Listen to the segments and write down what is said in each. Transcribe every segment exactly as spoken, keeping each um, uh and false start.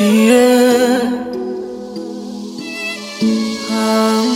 yeah. um.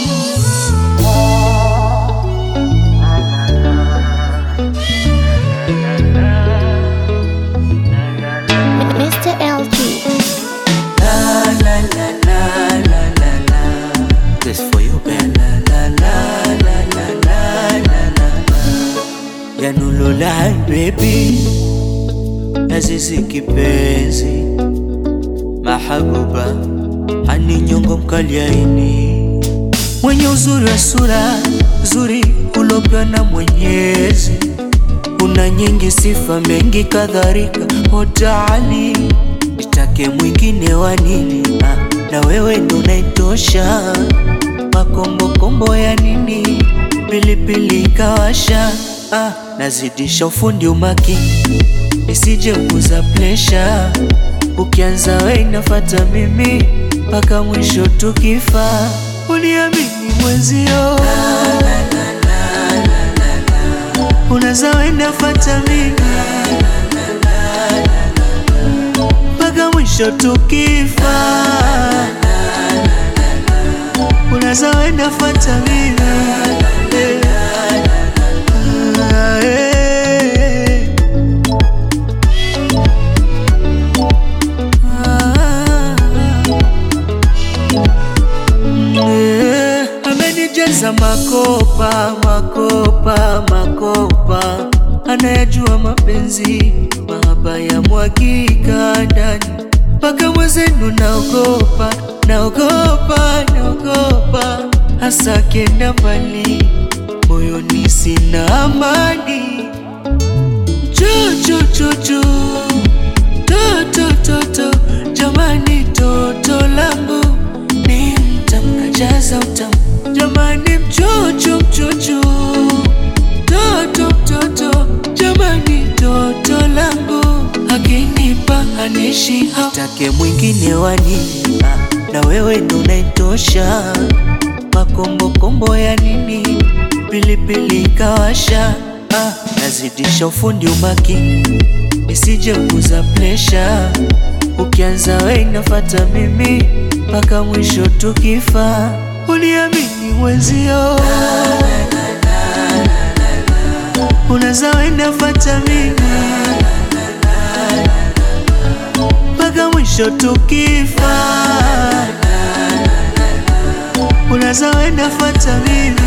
Mister L G. La la la la la la la. This for you, man. La la la la la la la la. Ya nulolai baby, Azizi kipenzi, mahabuba hani nyongo mkaliaini, mwenye uzuri wa sura zuri ulopewa na Mwenyezi, una nyingi sifa mengi kadhalika hodari, nitake mwingine wa nini? Ah, na wewe ndo unaitosha, makombo kombo ya nini? Pilipili kawasha, ah, nazidisha ufundi umakini, nisije kuza plesha, ukianza we inafata mimi paka mwisho tukifa, uniamini mwenzio, unaza we inafata mimi paka mwisho tukifa, unaza we inafata mimi Amenijaza makopa, makopa, makopa, anayajua mapenzi, mahaba ya mwakika ndani, paka mwezenu naogopa, naogopa, naogopa, hasa kenda mbali, moyoni sina amani. Chuchu chuchu, toto toto, jamani toto langu, ni mtamkajaza utamu, jamani mchuchu mchuchu, toto toto, jamani toto langu, akinipa anishi hao, nitake mwingine wa nini? Ah, na wewe ndo unaitosha, makombo kombo ya nini? Pilipili kawasha, ah, nazidisha ufundi umakini, nisije kuza plesha, ukianza we inafata mimi paka mwisho tukifa, uniamini mwenzio, unaza we inafata mimi paka mwisho tukifa, unaza we inafata mimi